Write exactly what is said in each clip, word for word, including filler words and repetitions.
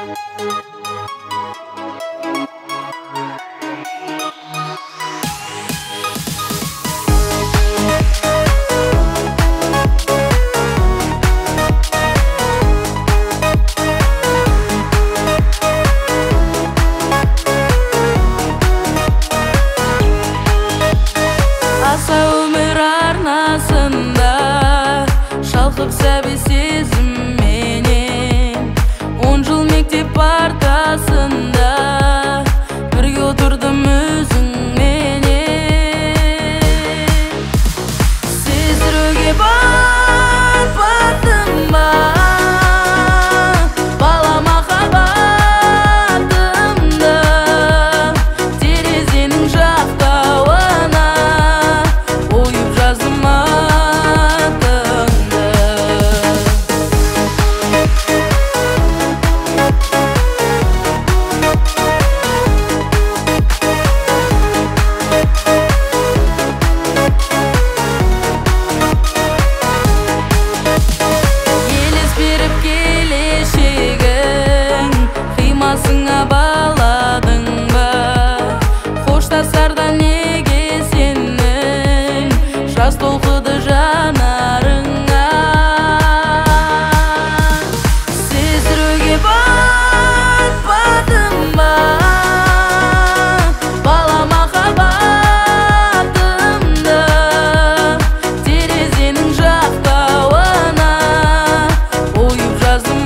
Сәби сезімменен он жыл мектеп партасында бірге отырдым өзіңменен. Сездіруге батпадым ба бала махаббатымды, терезенің жақтауына ойып жаздым баладың ба? Қоштасарда неге сенің жас толқыды жанарыңа? Сездіруге батпадым ба бала махаббатымды, терезенің жақтауына ойып жаздым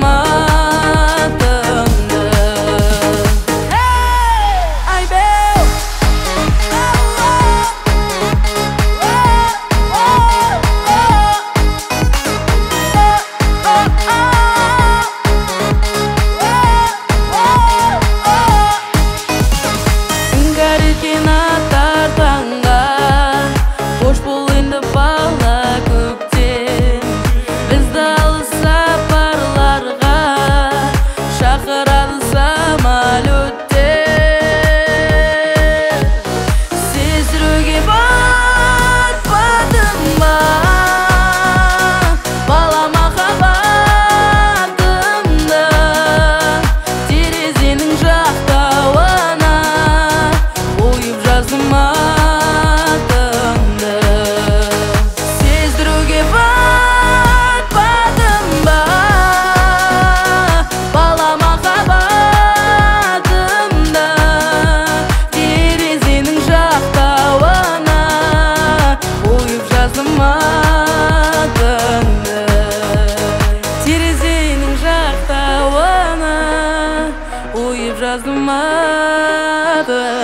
жаздым ады.